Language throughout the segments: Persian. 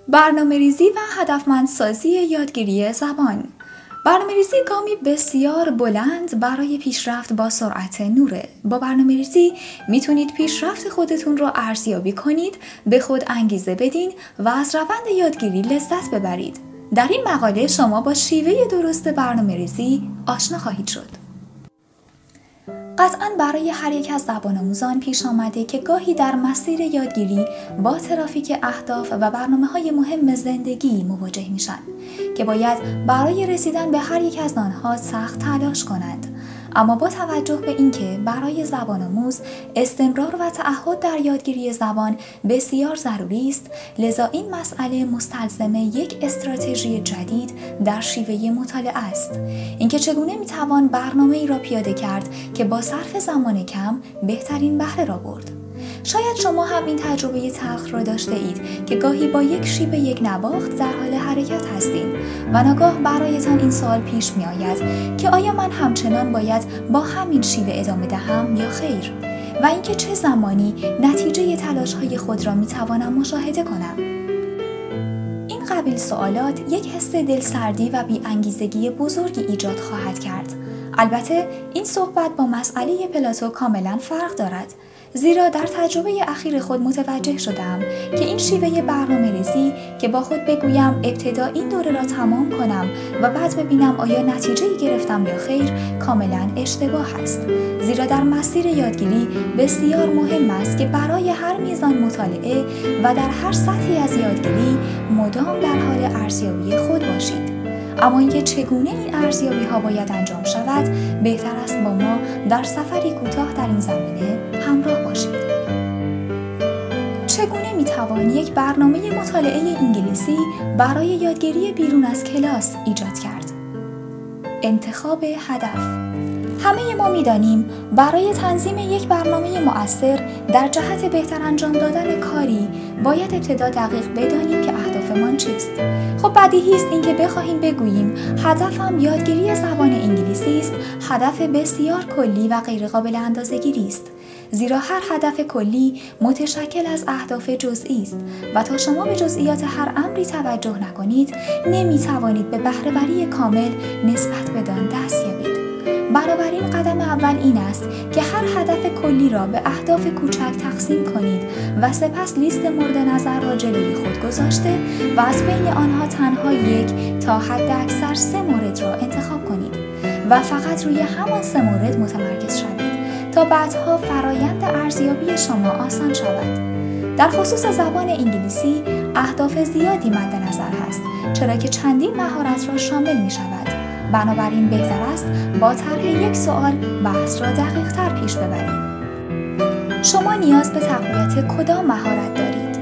برنامه‌ریزی و هدفمندسازی یادگیری زبان. برنامه‌ریزی گامی بسیار بلند برای پیشرفت با سرعت نوره. با برنامه‌ریزی میتونید پیشرفت خودتون رو ارزیابی کنید، به خود انگیزه بدین و از روند یادگیری لذت ببرید. در این مقاله شما با شیوه درست برنامه‌ریزی آشنا خواهید شد. قطعاً برای هر یک از زبان آموزان پیش آمده که گاهی در مسیر یادگیری با ترافیک اهداف و برنامه‌های مهم زندگی مواجه میشن که باید برای رسیدن به هر یک از آنها سخت تلاش کنند. اما با توجه به اینکه برای زبان آموز استمرار و تعهد در یادگیری زبان بسیار ضروری است، لذا این مسئله مستلزم یک استراتژی جدید در شیوه مطالعه است. اینکه چگونه میتوان برنامه‌ای را پیاده کرد که با صرف زمان کم بهترین بهره را برد. شاید شما هم این تجربه تلخ را داشته اید که گاهی با یک شیب یک نواخت در حال حرکت هستید و ناگاه برایتان این سوال پیش می آید که آیا من همچنان باید با همین شیوه ادامه دهم یا خیر؟ و اینکه چه زمانی نتیجه تلاش‌های خود را می توانم مشاهده کنم؟ این قبیل سوالات یک حس دلسردی و بی‌انگیزگی بزرگی ایجاد خواهد کرد. البته این صحبت با مسئله پلاتو کاملا فرق دارد، زیرا در تجربه اخیر خود متوجه شدم که این شیوه برنامه‌ریزی که با خود بگویم ابتدا این دوره را تمام کنم و بعد ببینم آیا نتیجه‌ای گرفتم یا خیر کاملا اشتباه است، زیرا در مسیر یادگیری بسیار مهم است که برای هر میزان مطالعه و در هر سطحی از یادگیری مدام در حال ارزیابی خود باشید. اما اینکه چگونه این ارزیابی ها باید انجام شود، بهتر است با ما در سفری کوتاه در این زمینه همراه باشید. چگونه میتوان یک برنامه مطالعه انگلیسی برای یادگیری بیرون از کلاس ایجاد کرد؟ انتخاب هدف. همه ما می‌دانیم برای تنظیم یک برنامه مؤثر در جهت بهتر انجام دادن کاری باید ابتدا دقیق بدانیم که اهدافمان چیست. خب بدیهی است اینکه بخواهیم بگوییم هدفم یادگیری زبان انگلیسی است، هدف بسیار کلی و غیر قابل اندازه‌گیری است، زیرا هر هدف کلی متشکل از اهداف جزئی است و تا شما به جزئیات هر امری توجه نکنید نمی‌توانید به بهره‌وری کامل نسبت بدان دست یابید. بنابراین قدم اول این است که هر هدف کلی را به اهداف کوچک تقسیم کنید و سپس لیست مورد نظر را جلوی خود گذاشته و از بین آنها تنها 1 تا حداکثر 3 مورد را انتخاب کنید و فقط روی همان 3 مورد متمرکز شوید تا بعدها فرایند ارزیابی شما آسان شود. در خصوص زبان انگلیسی اهداف زیادی مد نظر هست، چرا که چندین مهارت را شامل می شود. بنابراین بهتر است با طرح یک سوال بحث را دقیق‌تر پیش ببرید. شما نیاز به تقویت کدام مهارت دارید؟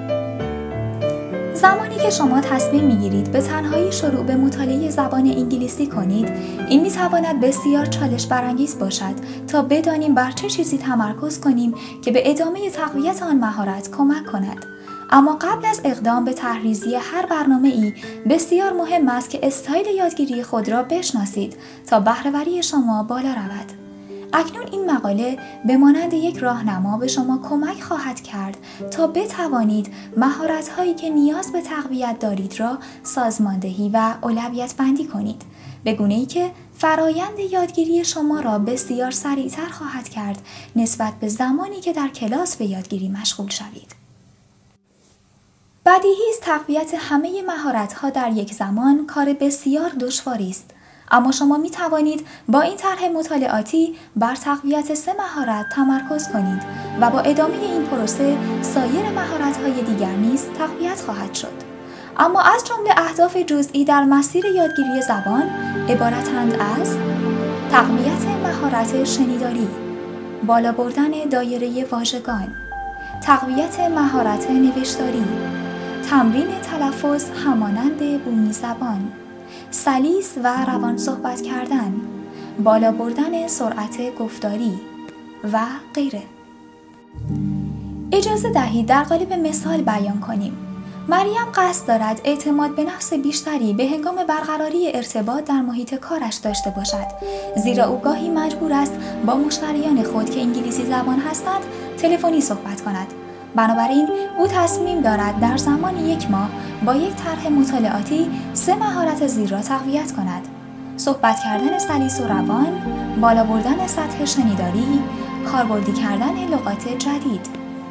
زمانی که شما تصمیم می‌گیرید به تنهایی شروع به مطالعه زبان انگلیسی کنید، این می‌تواند بسیار چالش برانگیز باشد تا بدانیم بر چه چیزی تمرکز کنیم که به ادامه تقویت آن مهارت کمک کند. اما قبل از اقدام به طرح‌ریزی هر برنامه‌ای بسیار مهم است که استایل یادگیری خود را بشناسید تا بهره‌وری شما بالا رود. اکنون این مقاله به مانند یک راهنما به شما کمک خواهد کرد تا بتوانید مهارت‌هایی که نیاز به تقویت دارید را سازماندهی و اولویت بندی کنید، به گونه‌ای که فرایند یادگیری شما را بسیار سریعتر خواهد کرد نسبت به زمانی که در کلاس به یادگیری مشغول شوید. بدیهی است تقویت همه مهارت‌ها در یک زمان کار بسیار دشواری است، اما شما می توانید با این طرح مطالعاتی بر تقویت 3 مهارت تمرکز کنید و با ادامه این پروسه سایر مهارت‌های دیگر نیز تقویت خواهد شد. اما از جمله اهداف جزئی در مسیر یادگیری زبان عبارتند از تقویت مهارت شنیداری، بالا بردن دایره واژگان، تقویت مهارت نوشتاری، تمرین تلفظ همانند بومی زبان، سلیس و روان صحبت کردن، بالا بردن سرعت گفتاری و غیره. اجازه دهید در قالب مثال بیان کنیم. مریم قصد دارد اعتماد به نفس بیشتری به هنگام برقراری ارتباط در محیط کارش داشته باشد، زیرا او گاهی مجبور است با مشتریان خود که انگلیسی زبان هستند تلفنی صحبت کند. بنابراین او تصمیم دارد در زمان 1 ماه با یک طرح مطالعاتی 3 مهارت زیر را تقویت کند: صحبت کردن سلیس و روان، بالا بردن سطح شنیداری، کاربردی کردن لغات جدید.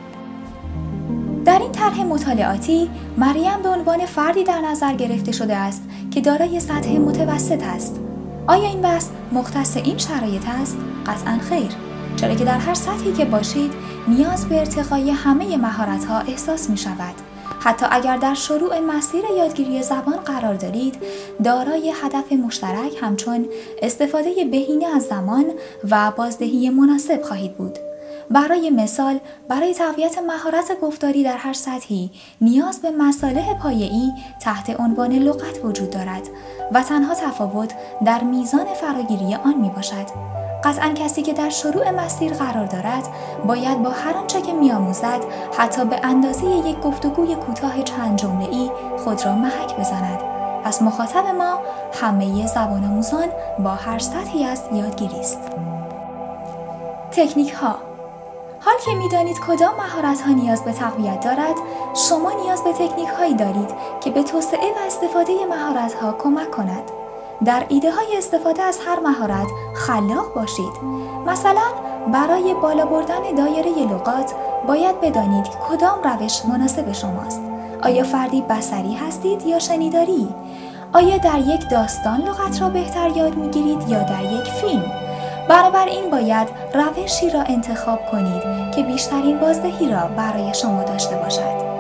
در این طرح مطالعاتی مریم به عنوان فردی در نظر گرفته شده است که دارای سطح متوسط است. آیا این بحث مختص این شرایط است؟ قطعاً خیر، چرا که در هر سطحی که باشید نیاز به ارتقای همه مهارت‌ها احساس می‌شود. حتی اگر در شروع مسیر یادگیری زبان قرار دارید، دارای هدف مشترک همچون استفاده بهینه از زمان و بازدهی مناسب خواهید بود. برای مثال، برای تقویت مهارت گفتاری در هر سطحی نیاز به مصالح پایه‌ای تحت عنوان لغت وجود دارد و تنها تفاوت در میزان فراگیری آن میباشد. قطعاً کسی که در شروع مسیر قرار دارد باید با هر آنچه که می‌آموزد حتی به اندازه یک گفتگوی کوتاه چند جمله‌ای خود را محک بزند. پس مخاطب ما همه زبان آموزان با هر سطحی از یادگیری است. تکنیک‌ها. حال که می‌دانید کدام مهارت‌ها نیاز به تقویت دارد، شما نیاز به تکنیک‌هایی دارید که به توسعه و استفاده مهارت‌ها کمک کند. در ایده‌های استفاده از هر مهارت خلاق باشید. مثلا برای بالا بردن دایره لغات باید بدانید کدام روش مناسب شماست. آیا فردی بصری هستید یا شنیداری؟ آیا در یک داستان لغت را بهتر یاد می‌گیرید یا در یک فیلم؟ بنابراین باید روشی را انتخاب کنید که بیشترین بازدهی را برای شما داشته باشد.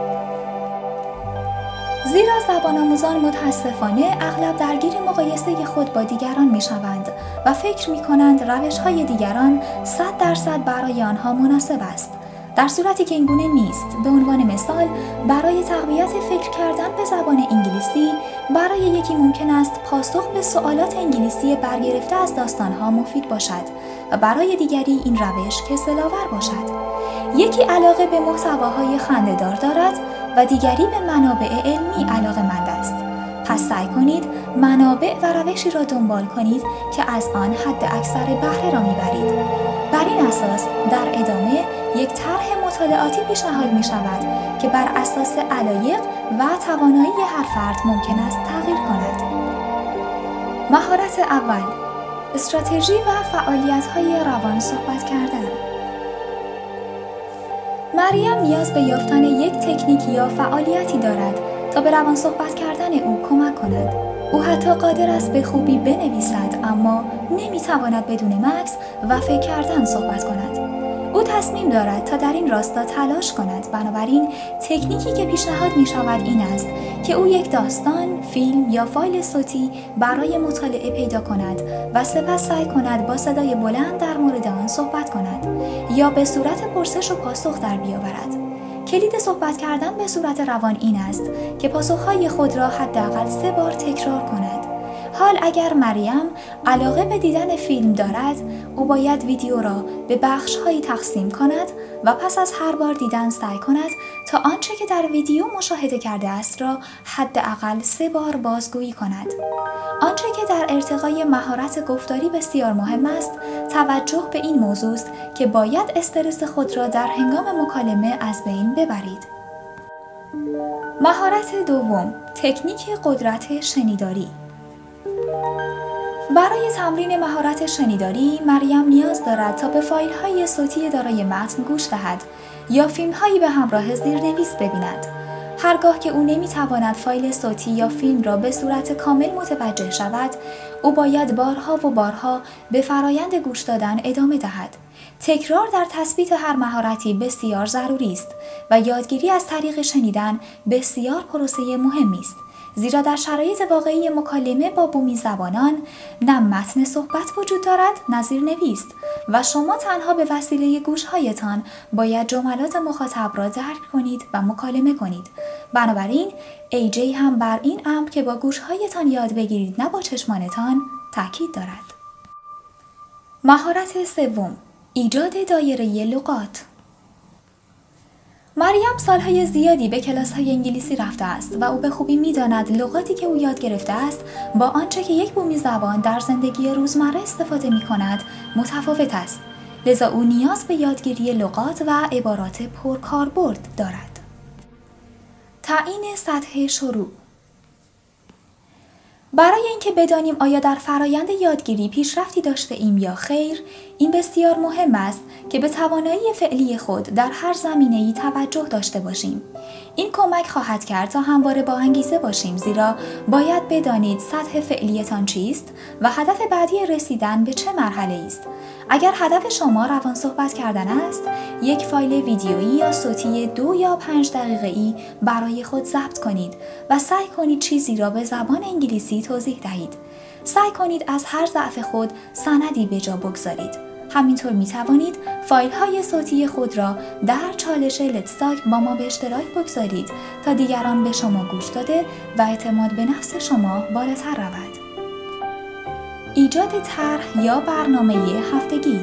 زیرا زبان آموزان متاسفانه اغلب درگیر مقایسه خود با دیگران می‌شوند و فکر می‌کنند روش‌های دیگران 100% برای آنها مناسب است. در صورتی که این گونه نیست. به عنوان مثال، برای تقویت فکر کردن به زبان انگلیسی، برای یکی ممکن است پاسخ به سوالات انگلیسی برگرفته از داستان‌ها مفید باشد و برای دیگری این روش کسل‌آور باشد. یکی علاقه به محتواهای خنده‌دار دارد و دیگری به منابع علمی علاقه‌مند است. پس سعی کنید منابع و روشی را دنبال کنید که از آن حد اکثر بهره را میبرید. بر این اساس در ادامه یک طرح مطالعاتی پیشنهاد می شود که بر اساس علایق و توانایی هر فرد ممکن است تغییر کند. مهارت اول، استراتژی و فعالیت‌های روان صحبت کردن. مریم نیاز به یافتن یک تکنیک یا فعالیتی دارد تا به روان صحبت کردن او کمک کند. او حتی قادر است به خوبی بنویسد اما نمیتواند بدون مکث و فکر کردن صحبت کند. او تصمیم دارد تا در این راستا تلاش کند. بنابراین تکنیکی که پیشنهاد می شود این است که او یک داستان، فیلم یا فایل صوتی برای مطالعه پیدا کند و سپس سعی کند با صدای بلند در مورد آن صحبت کند یا به صورت پرسش و پاسخ در بیاورد. کلید صحبت کردن به صورت روان این است که پاسخهای خود را حداقل 3 بار تکرار کند. حال اگر مریم علاقه به دیدن فیلم دارد، او باید ویدیو را به بخش‌هایی تقسیم کند و پس از هر بار دیدن سعی کند تا آنچه که در ویدیو مشاهده کرده است را حداقل 3 بار بازگویی کند. آنچه که در ارتقای مهارت گفتاری بسیار مهم است، توجه به این موضوع است که باید استرس خود را در هنگام مکالمه از بین ببرید. مهارت دوم، تکنیک قدرت شنیداری. برای تمرین مهارت شنیداری، مریم نیاز دارد تا به فایل‌های صوتی دارای متن گوش دهد یا فیلم‌هایی به همراه زیرنویس ببیند. هرگاه که او نمی‌تواند فایل صوتی یا فیلم را به صورت کامل متوجه شود، او باید بارها و بارها به فرایند گوش دادن ادامه دهد. تکرار در تثبیت هر مهارتی بسیار ضروری است و یادگیری از طریق شنیدن بسیار پروسه مهمی است. زیرا در شرایط واقعی مکالمه با بومی زبانان نه متن صحبت وجود دارد نه زیرنویس و شما تنها به وسیله گوش‌هایتان باید جملات مخاطب را درک کنید و مکالمه کنید. بنابراین AJ هم بر این امر که با گوش‌هایتان یاد بگیرید نه با چشمانتان تاکید دارد. مهارت سوم، ایجاد دایره لغات. مریم سالهای زیادی به کلاس‌های انگلیسی رفته است و او به خوبی می‌داند لغاتی که او یاد گرفته است با آنچه که یک بومی زبان در زندگی روزمره استفاده می‌کند متفاوت است. لذا او نیاز به یادگیری لغات و عبارات پرکاربرد دارد. تعیین سطح شروع. برای اینکه بدانیم آیا در فرایند یادگیری پیشرفتی داشته ایم یا خیر، این بسیار مهم است که به توانایی فعلی خود در هر زمینه‌ای توجه داشته باشیم. این کمک خواهد کرد تا همواره با انگیزه باشیم، زیرا باید بدانید سطح فعلیتان چیست و هدف بعدی رسیدن به چه مرحله است. اگر هدف شما روان صحبت کردن است، یک فایل ویدیویی یا صوتی 2 یا 5 دقیقه‌ای برای خود ضبط کنید و سعی کنید چیزی را به زبان انگلیسی توضیح دهید. سعی کنید از هر ضعف خود سندی به جا بگذارید. همینطور می توانید فایل های صوتی خود را در چالش لتس تاک با ما به اشتراک بگذارید تا دیگران به شما گوش داده و اعتماد به نفس شما بالاتر رود. ایجاد طرح یا برنامه هفتگی.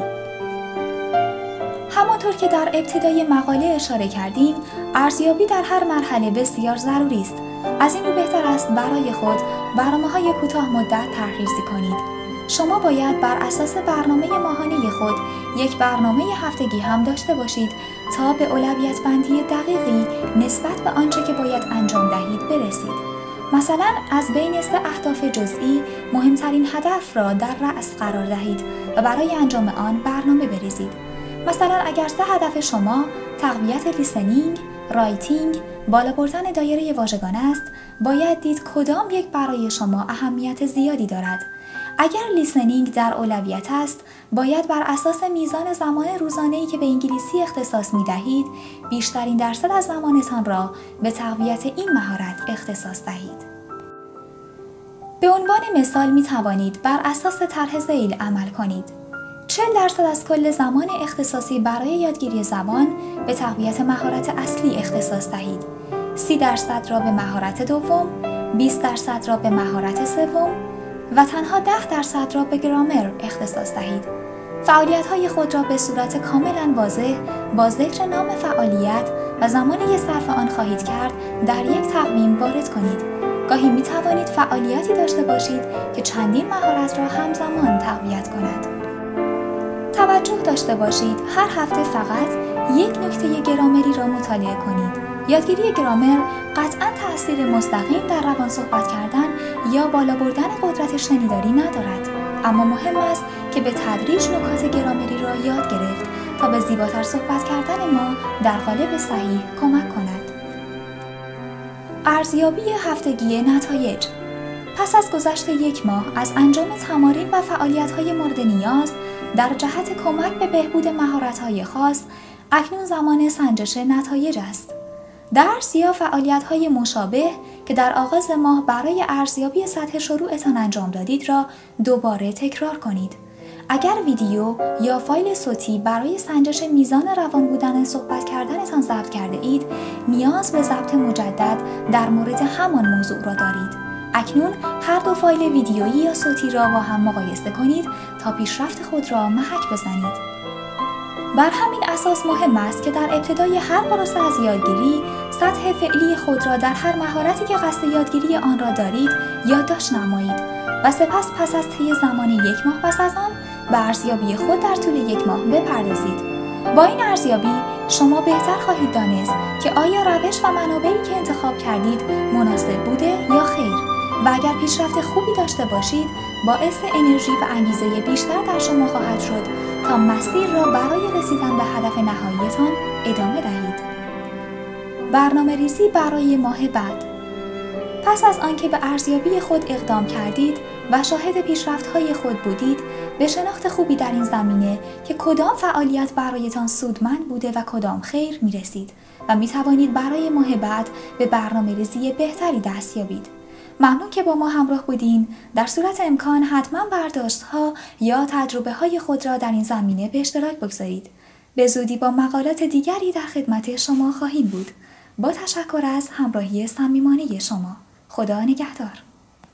همانطور که در ابتدای مقاله اشاره کردیم، ارزیابی در هر مرحله بسیار ضروری است. از این رو بهتر است برای خود برنامه‌های کوتاه مدت طرح‌ریزی کنید. شما باید بر اساس برنامه ماهانه خود یک برنامه هفتگی هم داشته باشید تا به اولویت بندی دقیقی نسبت به آنچه که باید انجام دهید برسید. مثلا از بین 3 اهداف جزئی مهمترین هدف را در رأس قرار دهید و برای انجام آن برنامه بریزید. مثلا اگر 3 هدف شما تقویت لیسنینگ، رایتینگ، بالا بردن دایره واژگان است، باید دید کدام یک برای شما اهمیت زیادی دارد. اگر لیسنینگ در اولویت است، باید بر اساس میزان زمان روزانه‌ای که به انگلیسی اختصاص می‌دهید، بیشترین درصد از زمانتان را به تقویت این مهارت اختصاص دهید. به عنوان مثال می‌توانید بر اساس طرح ذیل عمل کنید. 40% از کل زمان اختصاصی برای یادگیری زبان به تقویت مهارت اصلی اختصاص دهید. 30% را به مهارت دوم، 20% را به مهارت سوم و تنها 10% را به گرامر اختصاص دهید. فعالیت‌های خود را به صورت کاملاً واضح با ذکر نام فعالیت و زمانی که صرف آن خواهید کرد در یک تقویم وارد کنید. گاهی می توانید فعالیتی داشته باشید که چندین مهارت را همزمان تقویت کند. توجه داشته باشید هر هفته فقط یک نکته گرامری را مطالعه کنید. یادگیری گرامر قطعاً تأثیر مستقیم در روان صحبت کردن یا بالا بردن قدرت شنیداری ندارد، اما مهم است که به تدریج نکات گرامری را یاد گرفت تا به زیباتر صحبت کردن ما در قالب صحیح کمک کند. ارزیابی هفتگی نتایج. پس از گذشت 1 ماه از انجام تمارین و فعالیت‌های مورد نیاز در جهت کمک به بهبود مهارت‌های خاص، اکنون زمان سنجش نتایج است. درس یا فعالیت‌های مشابه که در آغاز ماه برای ارزیابی سطح شروعتان انجام دادید را دوباره تکرار کنید. اگر ویدیو یا فایل صوتی برای سنجش میزان روان بودن صحبت کردنتان ضبط کرده اید، نیاز به ضبط مجدد در مورد همان موضوع را دارید. اکنون هر 2 فایل ویدیویی یا صوتی را با هم مقایسه کنید تا پیشرفت خود را محک بزنید. بر همین اساس مهم است که در ابتدای هر پروسه از یادگیری، سطح فعلی خود را در هر مهارتی که قصد یادگیری آن را دارید یادداشت نمایید و سپس پس از طی زمان 1 ماه پس از آن به ارزیابی خود در طول 1 ماه بپردازید. با این ارزیابی شما بهتر خواهید دانست که آیا روش و منابعی که انتخاب کردید مناسب بوده یا خیر و اگر پیشرفت خوبی داشته باشید باعث انرژی و انگیزه بیشتر در شما خواهد شد تا مسیر را برای رسیدن به هدف نهاییتان ادامه دهید. برنامه‌ریزی برای ماه بعد. پس از آنکه به ارزیابی خود اقدام کردید و شاهد پیشرفت‌های خود بودید، به شناخت خوبی در این زمینه که کدام فعالیت برایتان سودمند بوده و کدام خیر می‌رسید و می‌توانید برای ماه بعد به برنامه‌ریزی بهتری دست یابید. ممنون که با ما همراه بودین. در صورت امکان حتما برداشت‌ها یا تجربه‌های خود را در این زمینه به اشتراک بگذارید. به زودی با مقالات دیگری در خدمت شما خواهیم بود. با تشکر از همراهی صمیمانه شما. خدا نگهدار.